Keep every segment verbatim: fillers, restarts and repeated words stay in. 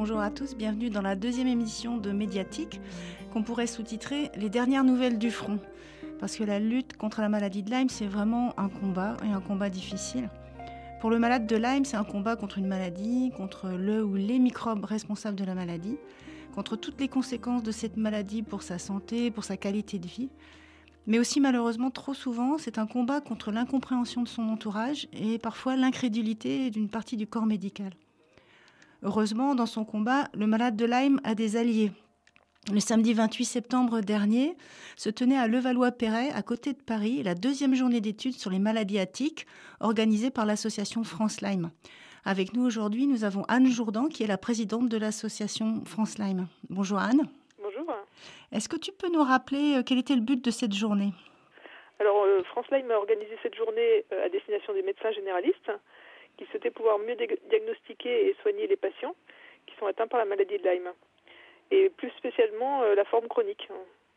bonjour à tous, bienvenue dans la deuxième émission de Médiatique, qu'on pourrait sous-titrer « Les dernières nouvelles du front ». Parce que la lutte contre la maladie de Lyme, c'est vraiment un combat, et un combat difficile. Pour le malade de Lyme, c'est un combat contre une maladie, contre le ou les microbes responsables de la maladie, contre toutes les conséquences de cette maladie pour sa santé, pour sa qualité de vie. Mais aussi, malheureusement, trop souvent, c'est un combat contre l'incompréhension de son entourage et parfois l'incrédulité d'une partie du corps médical. Heureusement, dans son combat, le malade de Lyme a des alliés. Le samedi vingt-huit septembre dernier, se tenait à Levallois-Perret, à côté de Paris, la deuxième journée d'études sur les maladies à tiques organisée par l'association France Lyme. Avec nous aujourd'hui, nous avons Anne Jourdan, qui est la présidente de l'association France Lyme. Bonjour Anne. Bonjour. Est-ce que tu peux nous rappeler quel était le but de cette journée ? Alors, euh, France Lyme a organisé cette journée euh, à destination des médecins généralistes qui souhaitaient pouvoir mieux dé- diagnostiquer et soigner les patients qui sont atteints par la maladie de Lyme, et plus spécialement euh, la forme chronique.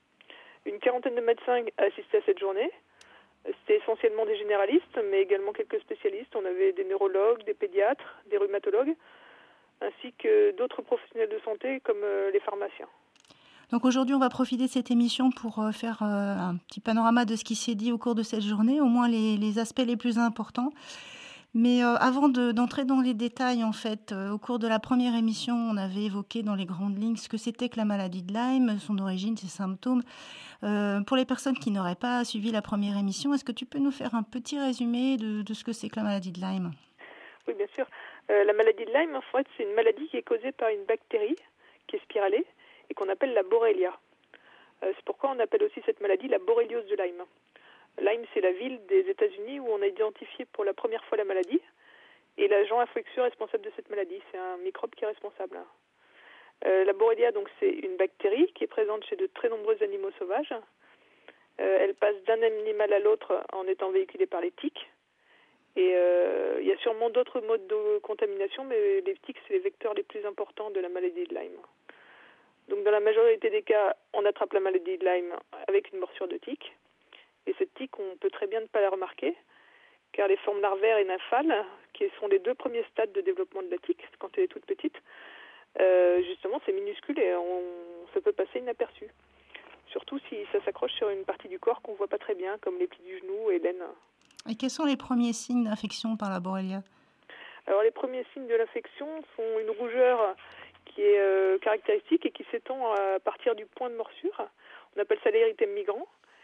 Une quarantaine de médecins assistaient à cette journée. C'était essentiellement des généralistes, mais également quelques spécialistes. On avait des neurologues, des pédiatres, des rhumatologues, ainsi que d'autres professionnels de santé comme euh, les pharmaciens. Donc aujourd'hui, on va profiter de cette émission pour euh, faire euh, un petit panorama de ce qui s'est dit au cours de cette journée, au moins les, les aspects les plus importants. Mais euh, avant de, d'entrer dans les détails, en fait, euh, au cours de la première émission, on avait évoqué dans les grandes lignes ce que c'était que la maladie de Lyme, son origine, ses symptômes. Euh, pour les personnes qui n'auraient pas suivi la première émission, est-ce que tu peux nous faire un petit résumé de, de ce que c'est que la maladie de Lyme ? Oui, bien sûr. Euh, la maladie de Lyme, en fait, c'est une maladie qui est causée par une bactérie qui est spiralée et qu'on appelle la Borrelia. Euh, c'est pourquoi on appelle aussi cette maladie la borréliose de Lyme. Lyme, c'est la ville des États-Unis où on a identifié pour la première fois la maladie et l'agent infectieux responsable de cette maladie. C'est un microbe qui est responsable. Euh, la Borrelia, donc, c'est une bactérie qui est présente chez de très nombreux animaux sauvages. Euh, elle passe d'un animal à l'autre en étant véhiculée par les tiques. Et euh, il y a sûrement d'autres modes de contamination, mais les tiques, c'est les vecteurs les plus importants de la maladie de Lyme. Donc, dans la majorité des cas, on attrape la maladie de Lyme avec une morsure de tique. Et cette tique, on peut très bien ne pas la remarquer, car les formes larvaires et nymphales, qui sont les deux premiers stades de développement de la tique, quand elle est toute petite, euh, justement, c'est minuscule et on, ça peut passer inaperçu. Surtout si ça s'accroche sur une partie du corps qu'on ne voit pas très bien, comme les plis du genou et l'aine. Et quels sont les premiers signes d'infection par la Borrelia ? Alors, les premiers signes de l'infection sont une rougeur qui est euh, caractéristique et qui s'étend à partir du point de morsure. On appelle ça l'érythème migrant.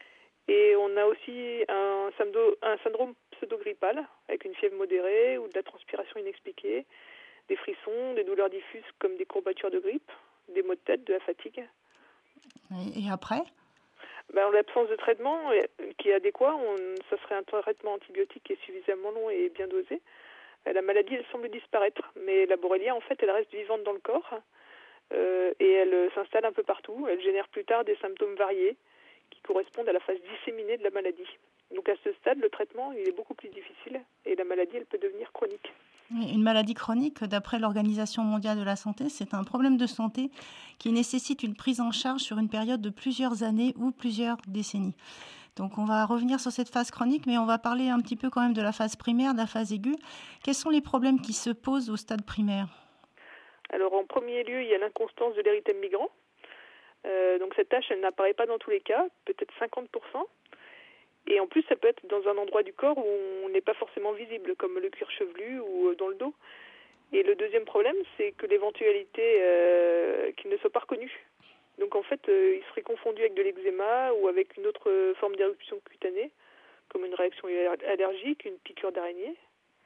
Et on a aussi un, un syndrome pseudo-grippal, avec une fièvre modérée ou de la transpiration inexpliquée, des frissons, des douleurs diffuses comme des courbatures de grippe, des maux de tête, de la fatigue. Et, et après ? Ben, en l'absence de traitement qui est adéquat, on, ça serait un traitement antibiotique qui est suffisamment long et bien dosé. La maladie, elle semble disparaître, mais la Borrelia, en fait, elle reste vivante dans le corps euh, et elle s'installe un peu partout. Elle génère plus tard des symptômes variés qui correspondent à la phase disséminée de la maladie. Donc à ce stade, le traitement il est beaucoup plus difficile et la maladie elle peut devenir chronique. Une maladie chronique, d'après l'Organisation mondiale de la santé, c'est un problème de santé qui nécessite une prise en charge sur une période de plusieurs années ou plusieurs décennies. Donc on va revenir sur cette phase chronique, mais on va parler un petit peu quand même de la phase primaire, de la phase aiguë. Quels sont les problèmes qui se posent au stade primaire ? Alors en premier lieu, il y a l'inconstance de l'érythème migrant. Euh, donc cette tache, elle n'apparaît pas dans tous les cas, peut-être cinquante pour cent. Et en plus, ça peut être dans un endroit du corps où on n'est pas forcément visible, comme le cuir chevelu ou dans le dos. Et le deuxième problème, c'est que l'éventualité euh, qu'il ne soit pas reconnu. Donc en fait, euh, il serait confondu avec de l'eczéma ou avec une autre forme d'éruption cutanée, comme une réaction allergique, une piqûre d'araignée.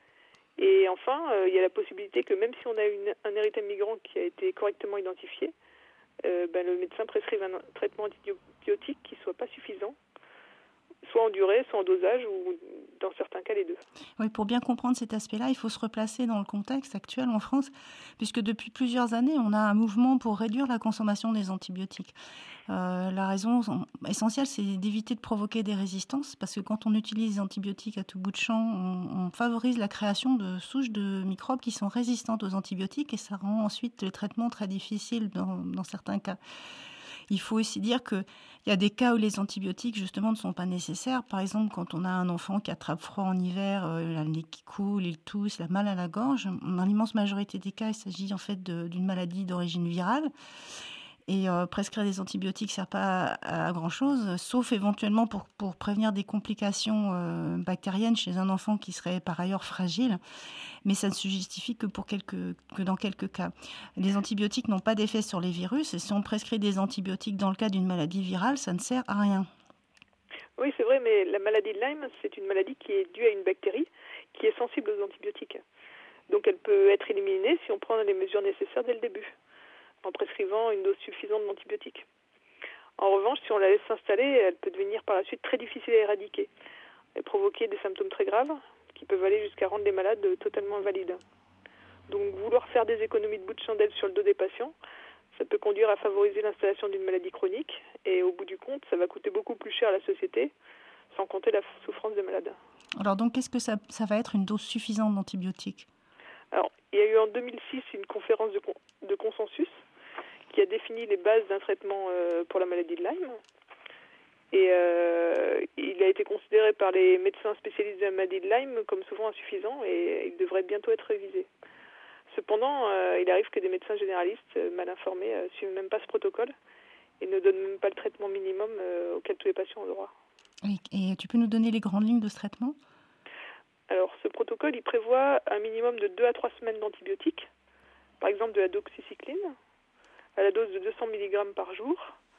Et enfin, euh, il y a la possibilité que même si on a une, un érythème migrant qui a été correctement identifié, euh, ben, le médecin prescrive un traitement antibiotique qui ne soit pas suffisant, soit en durée, soit en dosage, ou dans certains cas les deux. Oui, pour bien comprendre cet aspect-là, il faut se replacer dans le contexte actuel en France, puisque depuis plusieurs années, on a un mouvement pour réduire la consommation des antibiotiques. Euh, la raison essentielle, c'est d'éviter de provoquer des résistances, parce que quand on utilise des antibiotiques à tout bout de champ, on, on favorise la création de souches de microbes qui sont résistantes aux antibiotiques, et ça rend ensuite le traitement très difficile dans, dans certains cas. Il faut aussi dire qu'il y a des cas où les antibiotiques, justement, ne sont pas nécessaires. Par exemple, quand on a un enfant qui attrape froid en hiver, euh, le nez qui coule, il tousse, il a mal à la gorge, dans l'immense majorité des cas, il s'agit en fait de, d'une maladie d'origine virale. Et euh, prescrire des antibiotiques ne sert pas à, à grand-chose, sauf éventuellement pour, pour prévenir des complications euh, bactériennes chez un enfant qui serait par ailleurs fragile. Mais ça ne se justifie que, pour quelques, que dans quelques cas. Les antibiotiques n'ont pas d'effet sur les virus. Et si on prescrit des antibiotiques dans le cas d'une maladie virale, ça ne sert à rien. Oui, c'est vrai, mais la maladie de Lyme, c'est une maladie qui est due à une bactérie qui est sensible aux antibiotiques. Donc elle peut être éliminée si on prend les mesures nécessaires dès le début, en prescrivant une dose suffisante d'antibiotiques. En revanche, si on la laisse s'installer, elle peut devenir par la suite très difficile à éradiquer et provoquer des symptômes très graves qui peuvent aller jusqu'à rendre les malades totalement invalides. Donc vouloir faire des économies de bout de chandelle sur le dos des patients, ça peut conduire à favoriser l'installation d'une maladie chronique et au bout du compte, ça va coûter beaucoup plus cher à la société, sans compter la souffrance des malades. Alors donc, qu'est-ce que ça, ça va être une dose suffisante d'antibiotiques ? Alors, il y a eu en deux mille six une conférence de, con- de consensus qui a défini les bases d'un traitement euh, pour la maladie de Lyme. Et euh, il a été considéré par les médecins spécialistes de la maladie de Lyme comme souvent insuffisant et il devrait bientôt être révisé. Cependant, euh, il arrive que des médecins généralistes euh, mal informés ne euh, suivent même pas ce protocole et ne donnent même pas le traitement minimum euh, auquel tous les patients ont droit. Et, et tu peux nous donner les grandes lignes de ce traitement ? Alors, ce protocole, il prévoit un minimum de deux à trois semaines d'antibiotiques, par exemple de la doxycycline, à la dose de deux cents milligrammes par jour,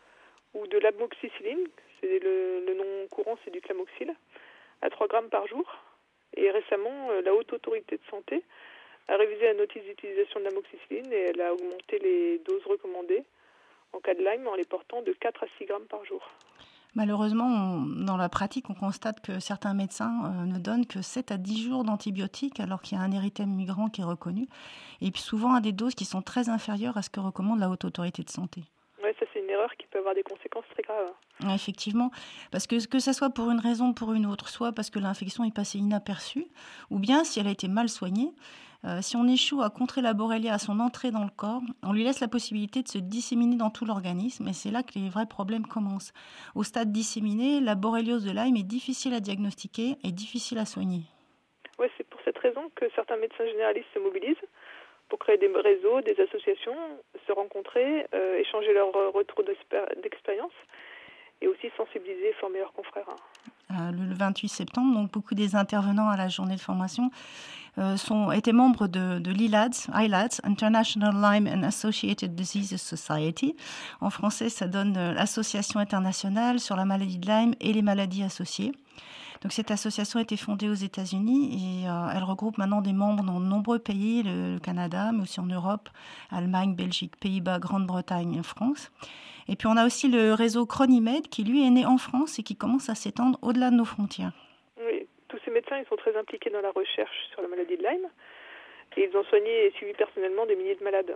ou de l'amoxicilline, c'est le, le nom courant, c'est du Clamoxyl, à trois grammes par jour. Et récemment, la Haute Autorité de Santé a révisé la notice d'utilisation de l'amoxicilline et elle a augmenté les doses recommandées en cas de Lyme en les portant de quatre à six grammes par jour. Malheureusement, on, dans la pratique, on constate que certains médecins euh, ne donnent que sept à dix jours d'antibiotiques alors qu'il y a un érythème migrant qui est reconnu, et puis souvent à des doses qui sont très inférieures à ce que recommande la Haute Autorité de Santé. Oui, ça c'est une erreur qui peut avoir des conséquences très graves. Effectivement, parce que que ça soit pour une raison ou pour une autre, soit parce que l'infection est passée inaperçue, ou bien si elle a été mal soignée, euh, si on échoue à contrer la Borrelia à son entrée dans le corps, on lui laisse la possibilité de se disséminer dans tout l'organisme, et c'est là que les vrais problèmes commencent. Au stade disséminé, la borréliose de Lyme est difficile à diagnostiquer et difficile à soigner. Oui, c'est pour cette raison que certains médecins généralistes se mobilisent pour créer des réseaux, des associations, se rencontrer, euh, échanger leurs retours d'expérience et aussi sensibiliser et former leurs confrères. Euh, le vingt-huit septembre, donc beaucoup des intervenants à la journée de formation euh, sont, étaient membres de, de l'I L A D S, I L A D S, International Lyme and Associated Diseases Society. En français, ça donne euh, l'Association internationale sur la maladie de Lyme et les maladies associées. Donc, cette association a été fondée aux États-Unis et euh, elle regroupe maintenant des membres dans de nombreux pays, le, le Canada, mais aussi en Europe, Allemagne, Belgique, Pays-Bas, Grande-Bretagne, France. Et puis, on a aussi le réseau Chronimed qui, lui, est né en France et qui commence à s'étendre au-delà de nos frontières. Oui, tous ces médecins ils sont très impliqués dans la recherche sur la maladie de Lyme et ils ont soigné et suivi personnellement des milliers de malades.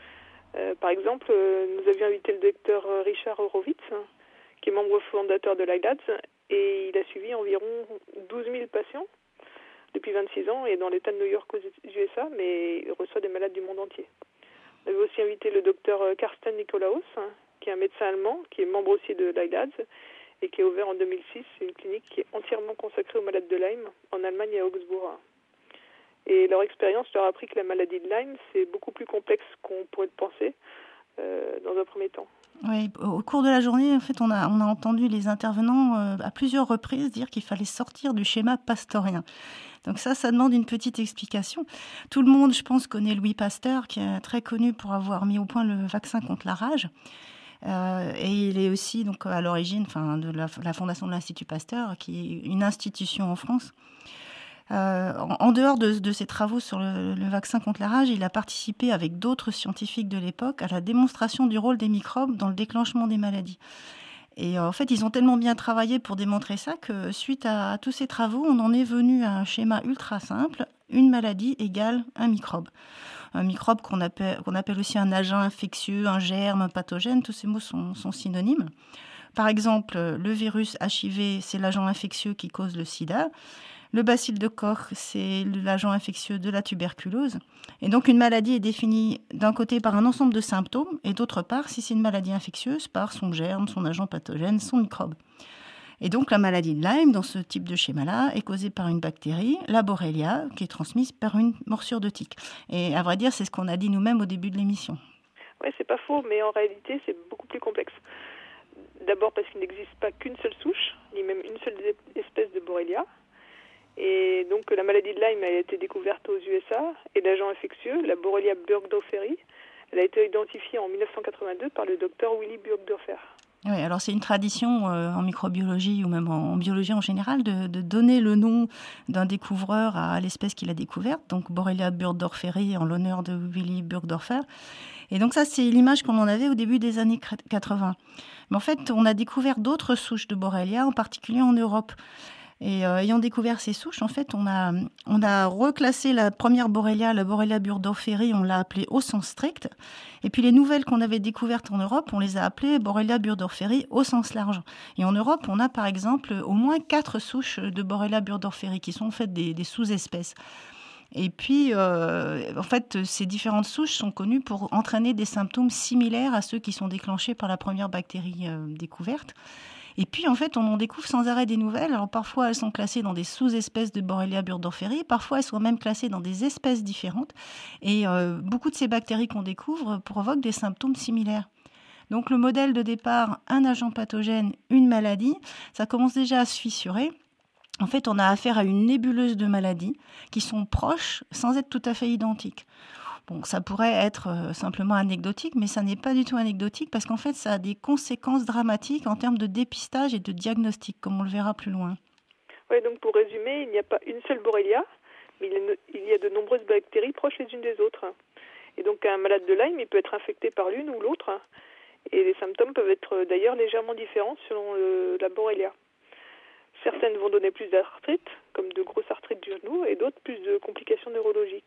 Euh, par exemple, euh, nous avions invité le docteur Richard Horowitz, qui est membre fondateur de l'I L A D S, et il a suivi environ douze mille patients depuis vingt-six ans et dans l'État de New York aux U S A, mais il reçoit des malades du monde entier. On avait aussi invité le docteur Carsten Nikolaus, qui est un médecin allemand, qui est membre aussi de l'I L A D S et qui a ouvert en deux mille six une clinique qui est entièrement consacrée aux malades de Lyme en Allemagne et à Augsbourg. Et leur expérience leur a appris que la maladie de Lyme, c'est beaucoup plus complexe qu'on pourrait le penser euh, dans un premier temps. Oui, au cours de la journée, en fait, on a, on a entendu les intervenants euh, à plusieurs reprises dire qu'il fallait sortir du schéma pastorien. Donc ça, ça demande une petite explication. Tout le monde, je pense, connaît Louis Pasteur, qui est très connu pour avoir mis au point le vaccin contre la rage. Euh, et il est aussi donc à l'origine, enfin, de la, la fondation de l'Institut Pasteur, qui est une institution en France. Euh, en, en dehors de, de ses travaux sur le, le vaccin contre la rage, il a participé avec d'autres scientifiques de l'époque à la démonstration du rôle des microbes dans le déclenchement des maladies. Et euh, en fait, ils ont tellement bien travaillé pour démontrer ça que suite à, à tous ces travaux, on en est venu à un schéma ultra simple. Une maladie égale un microbe. Un microbe qu'on appelle, qu'on appelle aussi un agent infectieux, un germe, un pathogène, tous ces mots sont, sont synonymes. Par exemple, le virus H I V, c'est l'agent infectieux qui cause le sida. Le bacille de Koch, c'est l'agent infectieux de la tuberculose. Et donc, une maladie est définie d'un côté par un ensemble de symptômes et d'autre part, si c'est une maladie infectieuse, par son germe, son agent pathogène, son microbe. Et donc, la maladie de Lyme, dans ce type de schéma-là, est causée par une bactérie, la Borrelia, qui est transmise par une morsure de tique. Et à vrai dire, c'est ce qu'on a dit nous-mêmes au début de l'émission. Oui, c'est pas faux, mais en réalité, c'est beaucoup plus complexe. D'abord parce qu'il n'existe pas qu'une seule souche, ni même une seule espèce de Borrelia. Et donc la maladie de Lyme a été découverte aux U S A et l'agent infectieux, la Borrelia burgdorferi, elle a été identifiée en dix-neuf cent quatre-vingt-deux par le docteur Willy Burgdorfer. Oui, alors c'est une tradition euh, en microbiologie ou même en, en biologie en général de, de donner le nom d'un découvreur à l'espèce qu'il a découverte, donc Borrelia burgdorferi en l'honneur de Willy Burgdorfer. Et donc ça, c'est l'image qu'on en avait au début des années quatre-vingts. Mais en fait, on a découvert d'autres souches de Borrelia, en particulier en Europe. Et euh, ayant découvert ces souches, en fait, on a, on a reclassé la première Borrelia, la Borrelia burgdorferi, on l'a appelée au sens strict. Et puis les nouvelles qu'on avait découvertes en Europe, on les a appelées Borrelia burgdorferi au sens large. Et en Europe, on a par exemple au moins quatre souches de Borrelia burgdorferi qui sont en fait des, des sous-espèces. Et puis, euh, en fait, ces différentes souches sont connues pour entraîner des symptômes similaires à ceux qui sont déclenchés par la première bactérie euh, découverte. Et puis, en fait, on en découvre sans arrêt des nouvelles. Alors, parfois, elles sont classées dans des sous-espèces de Borrelia burgdorferi. Parfois, elles sont même classées dans des espèces différentes. Et euh, beaucoup de ces bactéries qu'on découvre provoquent des symptômes similaires. Donc, le modèle de départ, un agent pathogène, une maladie, ça commence déjà à se fissurer. En fait, on a affaire à une nébuleuse de maladies qui sont proches sans être tout à fait identiques. Bon, ça pourrait être euh, simplement anecdotique, mais ça n'est pas du tout anecdotique parce qu'en fait, ça a des conséquences dramatiques en termes de dépistage et de diagnostic, comme on le verra plus loin. Oui, donc pour résumer, il n'y a pas une seule Borrelia, mais il y a de nombreuses bactéries proches les unes des autres. Et donc un malade de Lyme, il peut être infecté par l'une ou l'autre, et les symptômes peuvent être d'ailleurs légèrement différents selon le, la Borrelia. Certaines vont donner plus d'arthrite, comme de grosses arthrites du genou, et d'autres plus de complications neurologiques.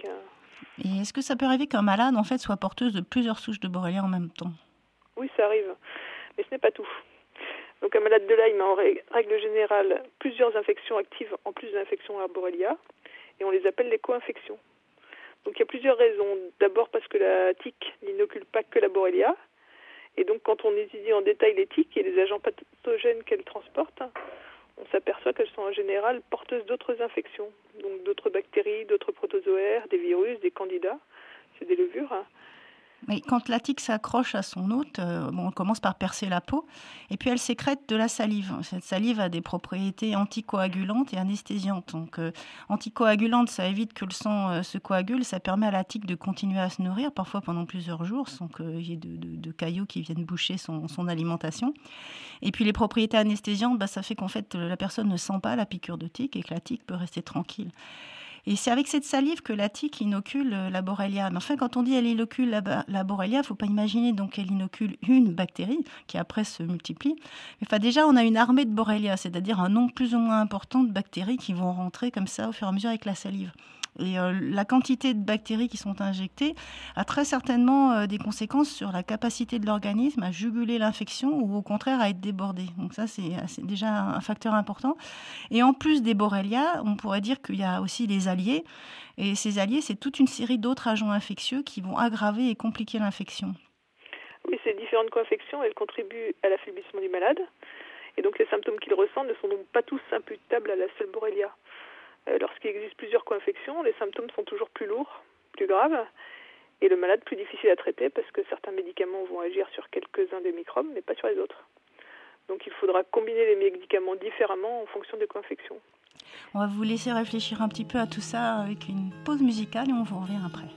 Et est-ce que ça peut arriver qu'un malade, en fait, soit porteuse de plusieurs souches de Borrelia en même temps ? Oui, ça arrive, mais ce n'est pas tout. Donc un malade de Lyme a en règle générale plusieurs infections actives en plus de l'infection à Borrelia, et on les appelle les co-infections. Donc il y a plusieurs raisons. D'abord parce que la tique n'inocule pas que la Borrelia, et donc quand on étudie en détail les tiques et les agents pathogènes qu'elles transportent, on s'aperçoit qu'elles sont en général porteuses d'autres infections, donc d'autres bactéries, d'autres protozoaires, des virus, des candidats, c'est des levures. Mais quand la tique s'accroche à son hôte, euh, bon, on commence par percer la peau, et puis elle sécrète de la salive. Cette salive a des propriétés anticoagulantes et anesthésiantes. Donc, euh, anticoagulante, ça évite que le sang euh, se coagule, ça permet à la tique de continuer à se nourrir, parfois pendant plusieurs jours, sans qu'il y ait de, de, de caillots qui viennent boucher son, son alimentation. Et puis les propriétés anesthésiantes, bah, ça fait qu'en fait, la personne ne sent pas la piqûre de tique et que la tique peut rester tranquille. Et c'est avec cette salive que la tique inocule la Borrelia. Mais enfin, quand on dit elle inocule la, la Borrelia, il ne faut pas imaginer donc qu'elle inocule une bactérie qui après se multiplie. Mais enfin, déjà, on a une armée de Borrelia, c'est-à-dire un nombre plus ou moins important de bactéries qui vont rentrer comme ça au fur et à mesure avec la salive. Et euh, la quantité de bactéries qui sont injectées a très certainement euh, des conséquences sur la capacité de l'organisme à juguler l'infection ou au contraire à être débordé. Donc ça, c'est, c'est déjà un facteur important. Et en plus des Borrelia, on pourrait dire qu'il y a aussi les alliés. Et ces alliés, c'est toute une série d'autres agents infectieux qui vont aggraver et compliquer l'infection. Oui, ces différentes co-infections, elles contribuent à l'affaiblissement du malade. Et donc les symptômes qu'il ressent ne sont donc pas tous imputables à la seule Borrelia. Lorsqu'il existe plusieurs co-infections, les symptômes sont toujours plus lourds, plus graves, et le malade plus difficile à traiter parce que certains médicaments vont agir sur quelques-uns des microbes, mais pas sur les autres. Donc il faudra combiner les médicaments différemment en fonction des co-infections. On va vous laisser réfléchir un petit peu à tout ça avec une pause musicale et on vous revient après.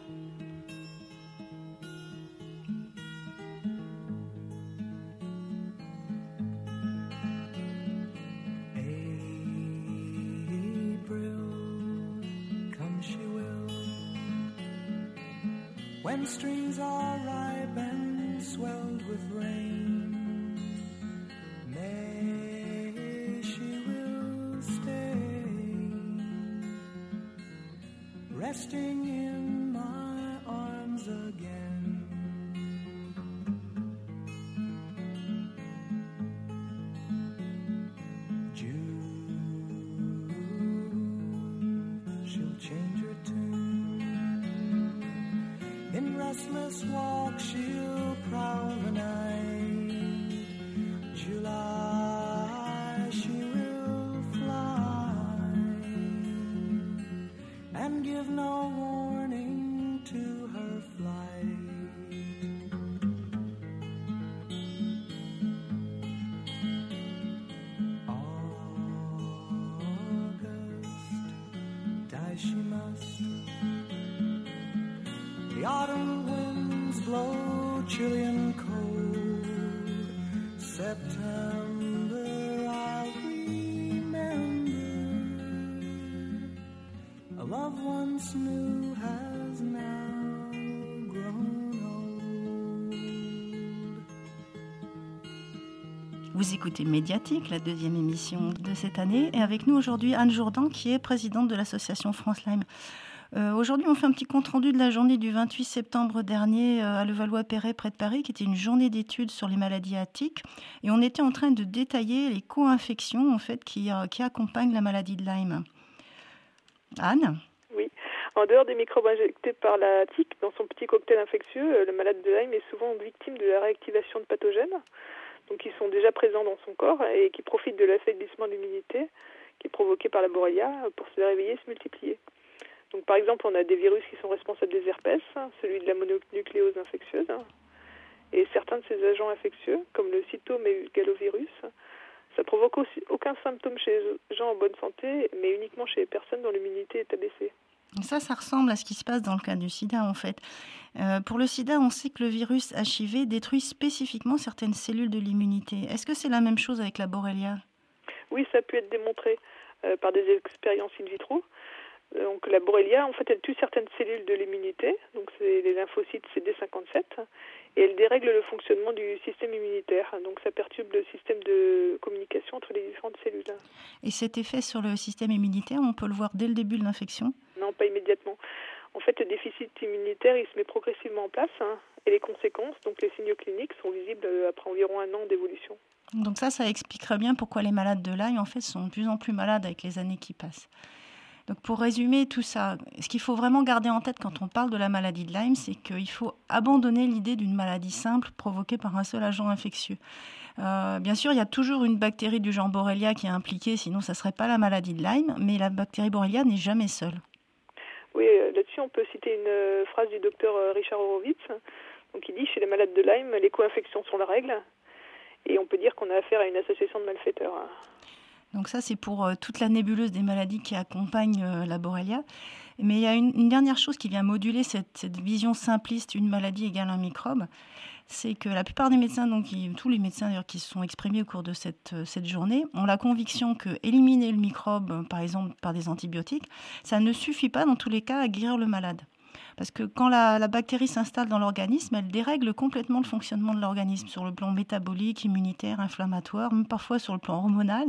When strings are ripe and swelled with rain, May she will stay, resting in my arms again. June Christmas walk she'll prowl the night. July she will fly and give no warning to her flight. She must. The autumn winds blow chilly and cold. September I'll remember. A love once new has now grown old. Vous écoutez Médiatique, la deuxième émission de cette année, et avec nous aujourd'hui Anne Jourdan, qui est présidente de l'association France Lyme. Euh, aujourd'hui, on fait un petit compte-rendu de la journée du vingt-huit septembre dernier euh, à Levallois-Perret, près de Paris, qui était une journée d'études sur les maladies à tiques. Et on était en train de détailler les co-infections en fait, qui, euh, qui accompagnent la maladie de Lyme. Anne ? Oui. En dehors des microbes injectés par la tique, dans son petit cocktail infectieux, le malade de Lyme est souvent victime de la réactivation de pathogènes, donc qui sont déjà présents dans son corps et qui profitent de l'affaiblissement de l'immunité qui est provoqué par la Borrelia pour se réveiller et se multiplier. Donc par exemple, on a des virus qui sont responsables des herpès, celui de la mononucléose infectieuse, et certains de ces agents infectieux, comme le cytomégalovirus, ça provoque aussi aucun symptôme chez les gens en bonne santé, mais uniquement chez les personnes dont l'immunité est abaissée. Ça, ça ressemble à ce qui se passe dans le cas du sida, en fait. Euh, pour le sida, on sait que le virus H I V détruit spécifiquement certaines cellules de l'immunité. Est-ce que c'est la même chose avec la Borrelia ? Oui, ça a pu être démontré euh, par des expériences in vitro. Donc la Borrelia, en fait, elle tue certaines cellules de l'immunité, donc c'est les lymphocytes C D cinquante-sept, et elle dérègle le fonctionnement du système immunitaire. Donc ça perturbe le système de communication entre les différentes cellules. Et cet effet sur le système immunitaire, on peut le voir dès le début de l'infection ? Non, pas immédiatement. En fait, le déficit immunitaire, il se met progressivement en place, hein, et les conséquences, donc les signaux cliniques, sont visibles après environ un an d'évolution. Donc ça, ça expliquerait bien pourquoi les malades de Lyme, en fait, sont de plus en plus malades avec les années qui passent. Donc pour résumer tout ça, ce qu'il faut vraiment garder en tête quand on parle de la maladie de Lyme, c'est qu'il faut abandonner l'idée d'une maladie simple provoquée par un seul agent infectieux. Euh, bien sûr, il y a toujours une bactérie du genre Borrelia qui est impliquée, sinon ça ne serait pas la maladie de Lyme, mais la bactérie Borrelia n'est jamais seule. Oui, là-dessus, on peut citer une phrase du docteur Richard Horowitz. Donc, il dit, chez les malades de Lyme, les co-infections sont la règle, et on peut dire qu'on a affaire à une association de malfaiteurs. Donc ça, c'est pour euh, toute la nébuleuse des maladies qui accompagnent euh, la Borrelia. Mais il y a une, une dernière chose qui vient moduler cette, cette vision simpliste, une maladie égale un microbe, c'est que la plupart des médecins, donc qui, tous les médecins d'ailleurs qui se sont exprimés au cours de cette, cette journée, ont la conviction que éliminer le microbe, par exemple par des antibiotiques, ça ne suffit pas dans tous les cas à guérir le malade. Parce que quand la, la bactérie s'installe dans l'organisme, elle dérègle complètement le fonctionnement de l'organisme sur le plan métabolique, immunitaire, inflammatoire, même parfois sur le plan hormonal.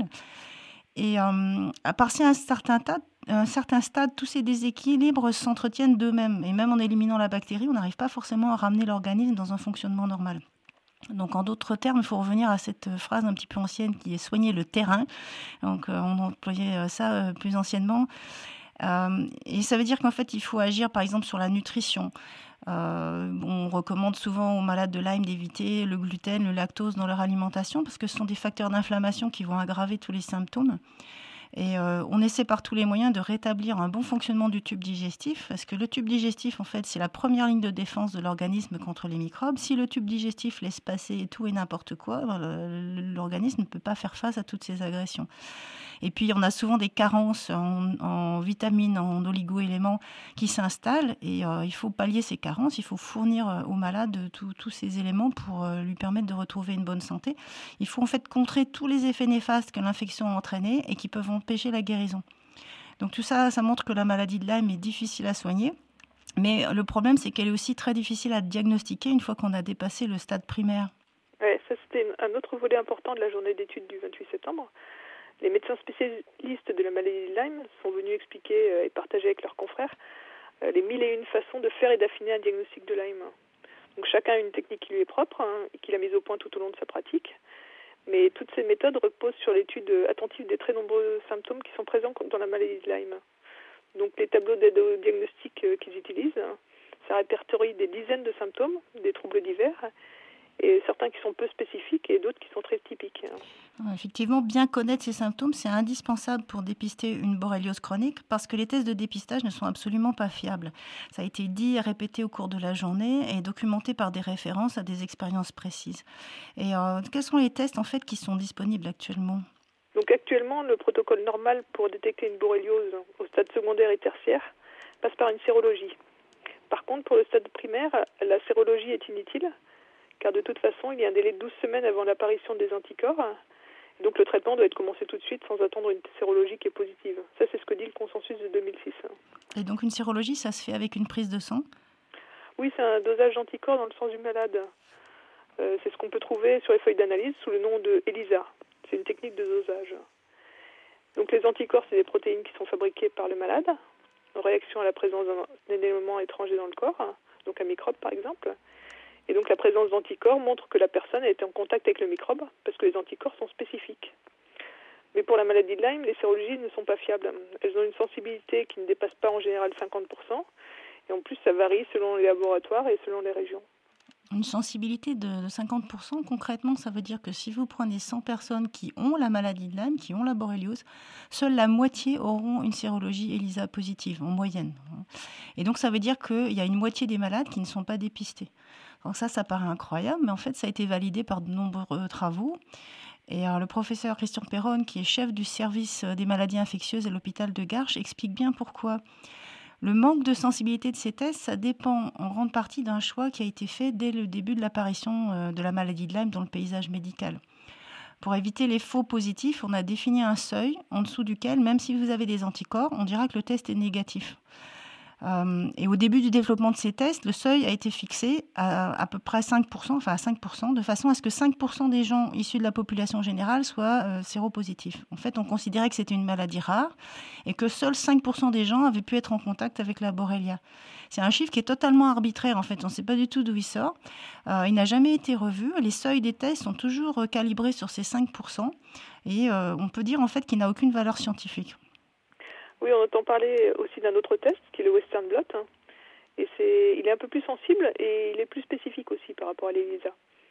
Et euh, à partir d'un certain, un certain stade, tous ces déséquilibres s'entretiennent d'eux-mêmes. Et même en éliminant la bactérie, on n'arrive pas forcément à ramener l'organisme dans un fonctionnement normal. Donc en d'autres termes, il faut revenir à cette phrase un petit peu ancienne qui est « soigner le terrain ». Donc euh, on employait ça euh, plus anciennement. Euh, et ça veut dire qu'en fait, il faut agir par exemple sur la nutrition. Euh, on recommande souvent aux malades de Lyme d'éviter le gluten, le lactose dans leur alimentation parce que ce sont des facteurs d'inflammation qui vont aggraver tous les symptômes. Et euh, on essaie par tous les moyens de rétablir un bon fonctionnement du tube digestif parce que le tube digestif, en fait, c'est la première ligne de défense de l'organisme contre les microbes. Si le tube digestif laisse passer tout et n'importe quoi, l'organisme ne peut pas faire face à toutes ces agressions. Et puis, on a souvent des carences en, en vitamines, en oligo-éléments qui s'installent. Et euh, il faut pallier ces carences. Il faut fournir au malade tous ces éléments pour euh, lui permettre de retrouver une bonne santé. Il faut en fait contrer tous les effets néfastes que l'infection a entraînés et qui peuvent empêcher la guérison. Donc tout ça, ça montre que la maladie de Lyme est difficile à soigner. Mais le problème, c'est qu'elle est aussi très difficile à diagnostiquer une fois qu'on a dépassé le stade primaire. Ouais, ça c'était un autre volet important de la journée d'études du vingt-huit septembre. Les médecins spécialistes de la maladie de Lyme sont venus expliquer et partager avec leurs confrères les mille et une façons de faire et d'affiner un diagnostic de Lyme. Donc chacun a une technique qui lui est propre hein, et qu'il a mise au point tout au long de sa pratique. Mais toutes ces méthodes reposent sur l'étude attentive des très nombreux symptômes qui sont présents dans la maladie de Lyme. Donc les tableaux d'aide au diagnostic qu'ils utilisent ça répertorie des dizaines de symptômes, des troubles divers, et certains qui sont peu spécifiques et d'autres qui sont très typiques. Effectivement, bien connaître ces symptômes, c'est indispensable pour dépister une borréliose chronique parce que les tests de dépistage ne sont absolument pas fiables. Ça a été dit et répété au cours de la journée et documenté par des références à des expériences précises. Et euh, quels sont les tests en fait qui sont disponibles actuellement ? Donc actuellement, le protocole normal pour détecter une borréliose au stade secondaire et tertiaire passe par une sérologie. Par contre, pour le stade primaire, la sérologie est inutile car de toute façon, il y a un délai de douze semaines avant l'apparition des anticorps. Donc le traitement doit être commencé tout de suite sans attendre une sérologie qui est positive. Ça, c'est ce que dit le consensus de deux mille six. Et donc une sérologie, ça se fait avec une prise de sang ? Oui, c'est un dosage d'anticorps dans le sang du malade. Euh, c'est ce qu'on peut trouver sur les feuilles d'analyse sous le nom de ELISA. C'est une technique de dosage. Donc les anticorps, c'est des protéines qui sont fabriquées par le malade en réaction à la présence d'un élément étranger dans le corps, donc un microbe par exemple. Et donc la présence d'anticorps montre que la personne a été en contact avec le microbe parce que les anticorps sont spécifiques. Mais pour la maladie de Lyme, les sérologies ne sont pas fiables. Elles ont une sensibilité qui ne dépasse pas en général cinquante pour cent. Et en plus, ça varie selon les laboratoires et selon les régions. Une sensibilité de cinquante pour cent, concrètement, ça veut dire que si vous prenez cent personnes qui ont la maladie de Lyme, qui ont la borréliose, seule la moitié auront une sérologie ELISA positive, en moyenne. Et donc, ça veut dire qu'il y a une moitié des malades qui ne sont pas dépistés. Donc ça, ça paraît incroyable, mais en fait, ça a été validé par de nombreux travaux. Et alors, le professeur Christian Perron, qui est chef du service des maladies infectieuses à l'hôpital de Garches, explique bien pourquoi. Le manque de sensibilité de ces tests, ça dépend en grande partie d'un choix qui a été fait dès le début de l'apparition de la maladie de Lyme dans le paysage médical. Pour éviter les faux positifs, on a défini un seuil en dessous duquel, même si vous avez des anticorps, on dira que le test est négatif. Euh, et au début du développement de ces tests, le seuil a été fixé à à peu près cinq pour cent, enfin à cinq pour cent, de façon à ce que cinq pour cent des gens issus de la population générale soient euh, séropositifs. En fait, on considérait que c'était une maladie rare et que seuls cinq pour cent des gens avaient pu être en contact avec la Borrelia. C'est un chiffre qui est totalement arbitraire, en fait. On ne sait pas du tout d'où il sort. Euh, il n'a jamais été revu. Les seuils des tests sont toujours calibrés sur ces cinq pour cent et euh, on peut dire en fait qu'il n'a aucune valeur scientifique. Oui, on entend parler aussi d'un autre test qui est le Western blot. Hein, et c'est, il est un peu plus sensible et il est plus spécifique aussi par rapport à l'ELISA.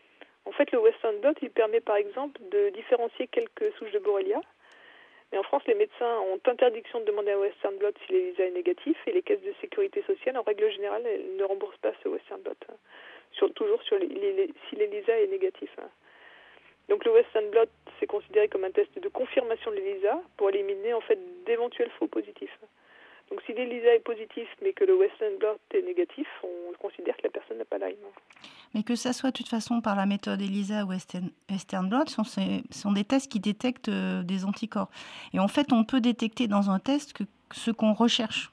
En fait, le Western blot, il permet par exemple de différencier quelques souches de Borrelia. Mais en France, les médecins ont interdiction de demander un Western blot si l'ELISA est négatif et les caisses de sécurité sociale, en règle générale, elles ne remboursent pas ce Western blot. Hein, sur, toujours sur les, les, si l'ELISA est négatif. Hein. Donc le Western blot, c'est considéré comme un test de confirmation de l'ELISA pour éliminer en fait d'éventuels faux positifs. Donc si l'ELISA est positif mais que le Western blot est négatif, on considère que la personne n'a pas Lyme. Mais que ça soit de toute façon par la méthode ELISA ou Western, Western blot, ce sont, ces, sont des tests qui détectent euh, des anticorps. Et en fait, on peut détecter dans un test que ce qu'on recherche.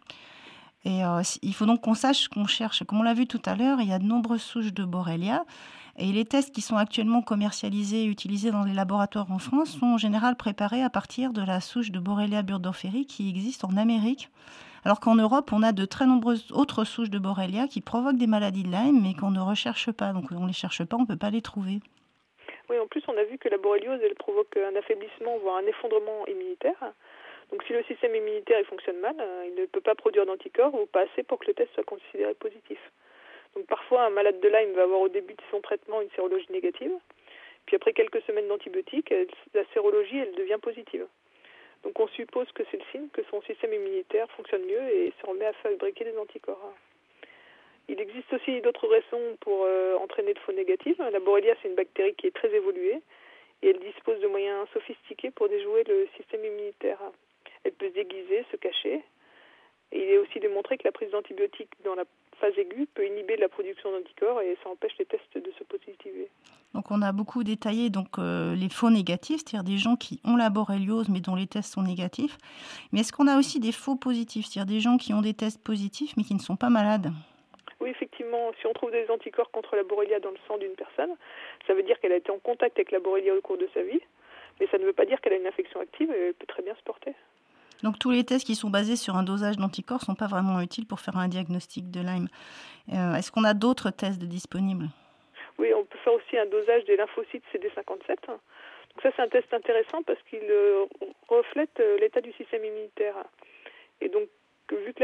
Et euh, il faut donc qu'on sache ce qu'on cherche. Comme on l'a vu tout à l'heure, il y a de nombreuses souches de Borrelia. Et les tests qui sont actuellement commercialisés et utilisés dans les laboratoires en France sont en général préparés à partir de la souche de Borrelia burgdorferi qui existe en Amérique. Alors qu'en Europe, on a de très nombreuses autres souches de Borrelia qui provoquent des maladies de Lyme, mais qu'on ne recherche pas. Donc on ne les cherche pas, on ne peut pas les trouver. Oui, en plus, on a vu que la borréliose, elle provoque un affaiblissement, voire un effondrement immunitaire. Donc si le système immunitaire il fonctionne mal, il ne peut pas produire d'anticorps ou pas assez pour que le test soit considéré positif. Donc parfois, un malade de Lyme va avoir au début de son traitement une sérologie négative. Puis après quelques semaines d'antibiotiques, la sérologie, elle devient positive. Donc on suppose que c'est le signe que son système immunitaire fonctionne mieux et se remet à fabriquer des anticorps. Il existe aussi d'autres raisons pour euh, entraîner de faux négatifs. La Borrelia, c'est une bactérie qui est très évoluée et elle dispose de moyens sophistiqués pour déjouer le système immunitaire. Elle peut se déguiser, se cacher. Et il est aussi démontré que la prise d'antibiotiques dans la phase aiguë peut inhiber la production d'anticorps et ça empêche les tests de se positiver. Donc on a beaucoup détaillé donc, euh, les faux négatifs, c'est-à-dire des gens qui ont la borréliose mais dont les tests sont négatifs. Mais est-ce qu'on a aussi des faux positifs, c'est-à-dire des gens qui ont des tests positifs mais qui ne sont pas malades ? Oui, effectivement, si on trouve des anticorps contre la Borrelia dans le sang d'une personne, ça veut dire qu'elle a été en contact avec la Borrelia au cours de sa vie, mais ça ne veut pas dire qu'elle a une infection active et elle peut très bien se porter. Donc tous les tests qui sont basés sur un dosage d'anticorps ne sont pas vraiment utiles pour faire un diagnostic de Lyme. Euh, est-ce qu'on a d'autres tests disponibles ? Oui, on peut faire aussi un dosage des lymphocytes C D cinquante-sept. Donc ça, c'est un test intéressant parce qu'il euh, reflète euh, l'état du système immunitaire. Et donc, vu que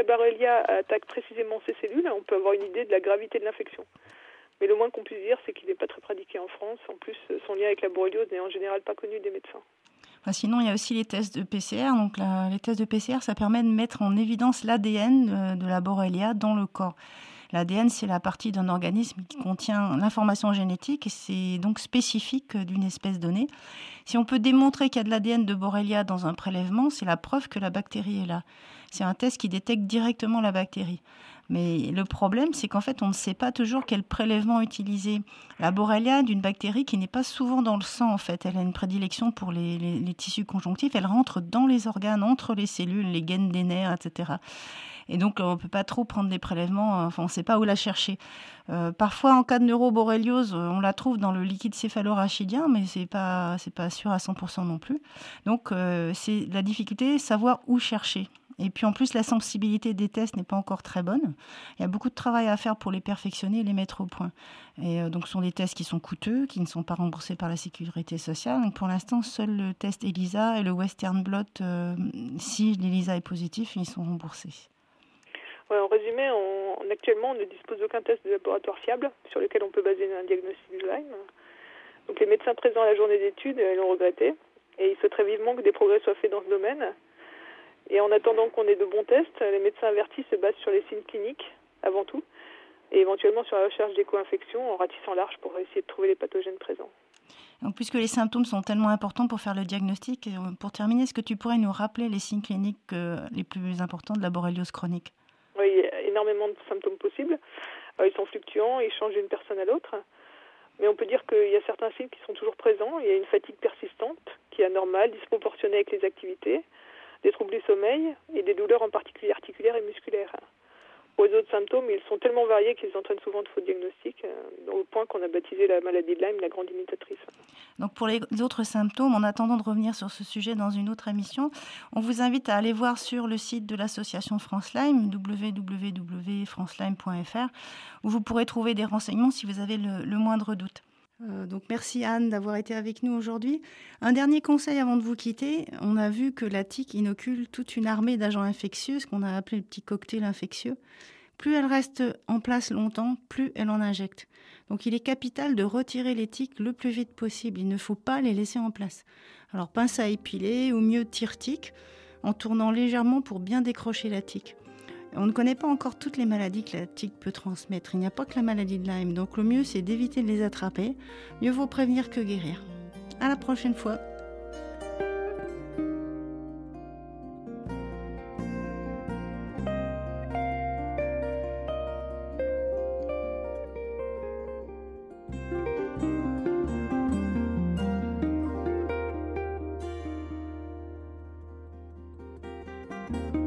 la Borrelia attaque précisément ces cellules, on peut avoir une idée de la gravité de l'infection. Mais le moins qu'on puisse dire, c'est qu'il n'est pas très pratiqué en France. En plus, son lien avec la borréliose n'est en général pas connu des médecins. Enfin, sinon, il y a aussi les tests de P C R. Donc, la, les tests de P C R, ça permet de mettre en évidence l'A D N de la Borrelia dans le corps. L'A D N, c'est la partie d'un organisme qui contient l'information génétique et c'est donc spécifique d'une espèce donnée. Si on peut démontrer qu'il y a de l'A D N de Borrelia dans un prélèvement, c'est la preuve que la bactérie est là. C'est un test qui détecte directement la bactérie. Mais le problème, c'est qu'en fait, on ne sait pas toujours quel prélèvement utiliser. La Borrelia, d'une bactérie qui n'est pas souvent dans le sang, en fait. Elle a une prédilection pour les, les, les tissus conjonctifs. Elle rentre dans les organes, entre les cellules, les gaines des nerfs, et cetera. Et donc, on ne peut pas trop prendre des prélèvements. Enfin, on ne sait pas où la chercher. Euh, parfois, en cas de neuroborréliose, on la trouve dans le liquide céphalorachidien, mais ce n'est pas, c'est pas sûr à cent pour cent non plus. Donc, euh, c'est la difficulté, savoir où chercher. Et puis en plus, la sensibilité des tests n'est pas encore très bonne. Il y a beaucoup de travail à faire pour les perfectionner et les mettre au point. Et euh, donc, ce sont des tests qui sont coûteux, qui ne sont pas remboursés par la sécurité sociale. Donc, pour l'instant, seul le test ELISA et le Western blot, euh, si l'ELISA est positif, ils sont remboursés. Ouais, en résumé, on, actuellement, on ne dispose d'aucun test de laboratoire fiable sur lequel on peut baser un diagnostic de Lyme. Donc, les médecins présents à la journée d'études euh, l'ont regretté. Et ils souhaiteraient vivement que des progrès soient faits dans ce domaine. Et en attendant qu'on ait de bons tests, les médecins avertis se basent sur les signes cliniques, avant tout, et éventuellement sur la recherche d'éco-infections en ratissant large pour essayer de trouver les pathogènes présents. Donc, puisque les symptômes sont tellement importants pour faire le diagnostic, pour terminer, est-ce que tu pourrais nous rappeler les signes cliniques euh, les plus importants de la borréliose chronique ? Oui, il y a énormément de symptômes possibles. Euh, ils sont fluctuants, ils changent d'une personne à l'autre. Mais on peut dire qu'il y a certains signes qui sont toujours présents. Il y a une fatigue persistante qui est anormale, disproportionnée avec les activités, des troubles du sommeil et des douleurs en particulier articulaires et musculaires. Pour les autres symptômes, ils sont tellement variés qu'ils entraînent souvent de faux diagnostics, au point qu'on a baptisé la maladie de Lyme la grande imitatrice. Donc pour les autres symptômes, en attendant de revenir sur ce sujet dans une autre émission, on vous invite à aller voir sur le site de l'association France Lyme, w w w point france lyme point f r, où vous pourrez trouver des renseignements si vous avez le, le moindre doute. Euh, donc merci Anne d'avoir été avec nous aujourd'hui. Un dernier conseil avant de vous quitter. On a vu que la tique inocule toute une armée d'agents infectieux, ce qu'on a appelé le petit cocktail infectieux. Plus elle reste en place longtemps, plus elle en injecte. Donc il est capital de retirer les tiques le plus vite possible. Il ne faut pas les laisser en place. Alors pince à épiler ou mieux tire-tique en tournant légèrement pour bien décrocher la tique. On ne connaît pas encore toutes les maladies que la tique peut transmettre. Il n'y a pas que la maladie de Lyme. Donc le mieux, c'est d'éviter de les attraper. Mieux vaut prévenir que guérir. À la prochaine fois. Thank you.